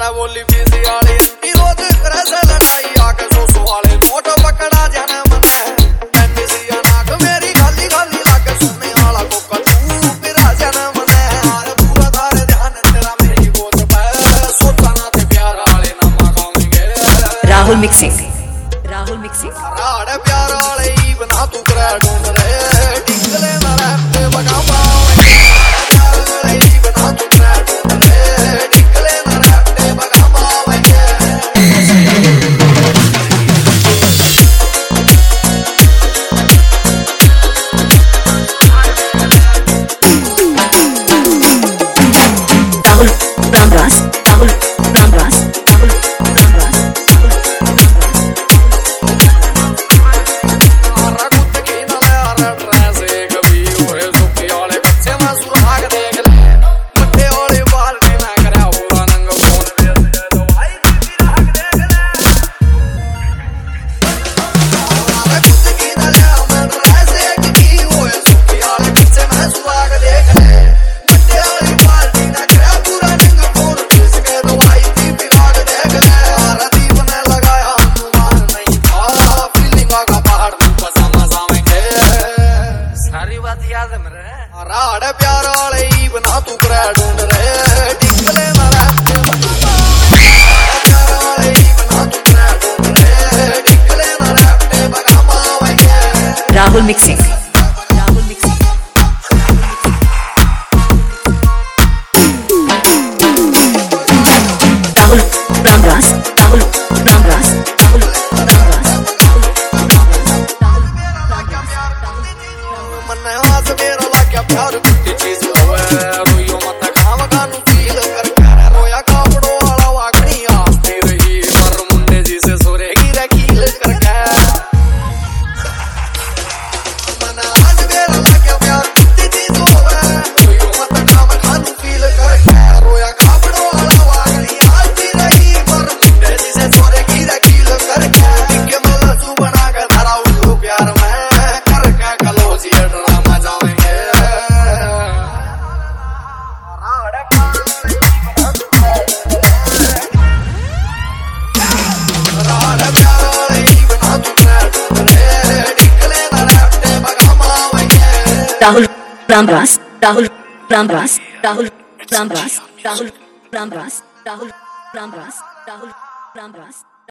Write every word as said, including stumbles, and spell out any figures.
मारा बोली बीसी वाली रोज करे से लड़ाई आके सोसो वाले नोट पकड़ा जाने मने एमसी नाक मेरी खाली खाली लागे सुनने वाला को कतू पिरा जाने मने यार पूरा थारे ध्यान तेरा मेरी गोद पे सोचा ना ते प्यार वाले ना मांगेंगे राहुल मिक्सिंग राहुल मिक्सिंग राड़ प्यार वाले ही बना तू करे ढूंढ रे टिकले ना रहते बगा पावे प्यार वाले ही बना तू करे ढूंढ रे टिकले ना रहते बगा पावे राहुल रामदास राहुल रामदास राहुल रामदास राड़ प्यार वाले ही बना तू करे ढूंढ रे टिकले ना रहते प्यार वाले ही बना तू करे ढूंढ रे टिकले ना रहते बगा पावेंगे राहुल मिक्सिंग राहुल मिक्सिंग राहुल रामदास राहुल रामदास राहुल रामदास मन्ने वास मेरा लाग्या प्यार कितनी चीज होवे रोइयो मत खाम खानू फील कर कर रोया कापड़ो वाला वागनी आस्ती रही पर मुंडे जी से सोरे की रखील कर कर मन्ने वास मेरा लाग्या प्यार कितनी चीज होवे रोइयो मत खाम खानू फील कर कर रोया कापड़ो वाला वागनी आस्ती रही पर मुंडे जी से सोरे की रखील कर कर के मला सु बना के धरा उठो प्यार में कर के कलो जी ड्रामा जावेंगे राहुल रामदास राहुल रामदास राहुल रामदास राहुल रामदास राहुल रामदास राहुल रामदास